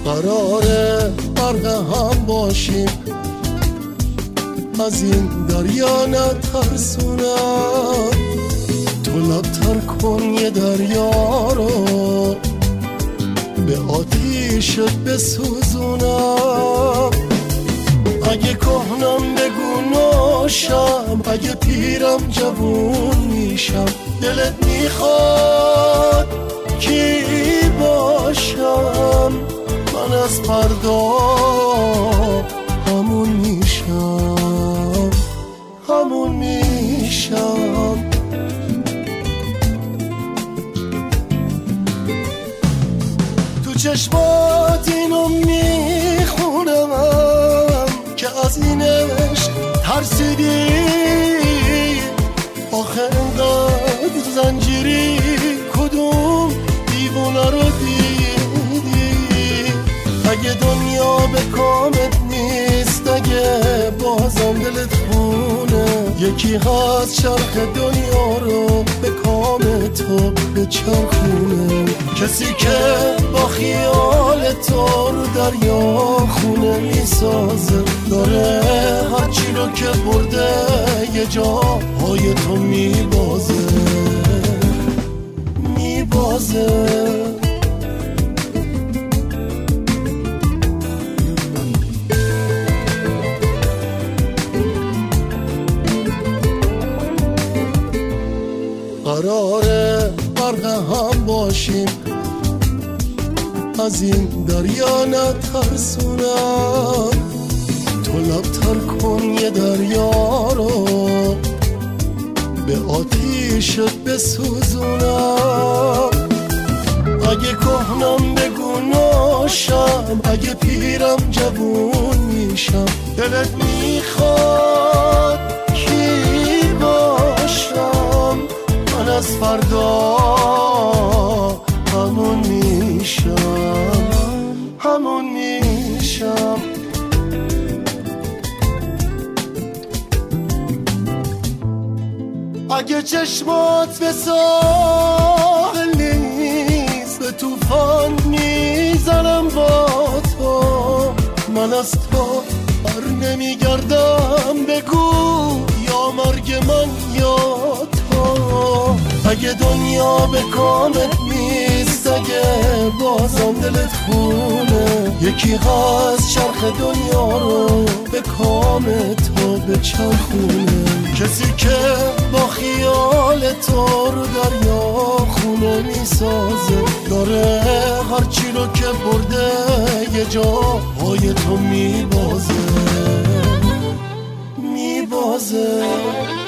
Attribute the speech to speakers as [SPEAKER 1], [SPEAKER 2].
[SPEAKER 1] قراره غرق هم باشیم، از این دریا نترسونم. تو لبتر کن یه دریا رو، به آتیشت بسوزونم. اگه کهنم بگو نوشم، اگه پیرم جوون میشم. دلت میخواد کی باشم؟ من از فردا همون میشم، همون میشم. تو چشمات اینو میخونم که از این عشق ترسیدی. آخه انقدر زنجیری، کدوم دیوونه رو دیدی؟ اگه دنیا به کامت نیست، اگه بازم دلت خونه، یکی هست چرخ دنیا رو به کام تو بچرخونه. کسی که با خیال تو رو دریا خونه میسازه، داره هرچی رو که برده یه جاهای تو میبازه، میبازه. قراره غرق هم باشیم، از این دریا نترسونم. تو لبتر کن یه دریا رو، به آتیشت بسوزونم. اگه کهنم بگو نوشم، اگه پیرم جوون میشم. دلت میخواد کی باشم؟ من از فردا همون میشم، همون میشم. اگه چشمات به ساحل نیست، به طوفان میزنم با تو. من از تو بر نمیگردم، بگو یا مرگ من یا تو. اگه دنیا به کامت نیست، اگه بازم دلت خونه، یکی هست چرخ دنیا رو به کام تو بچرخونه. کسی که با خیال تو رو دریا خونه میسازه، داره هرچی رو که برده یه جاهای تو میبازه، میبازه.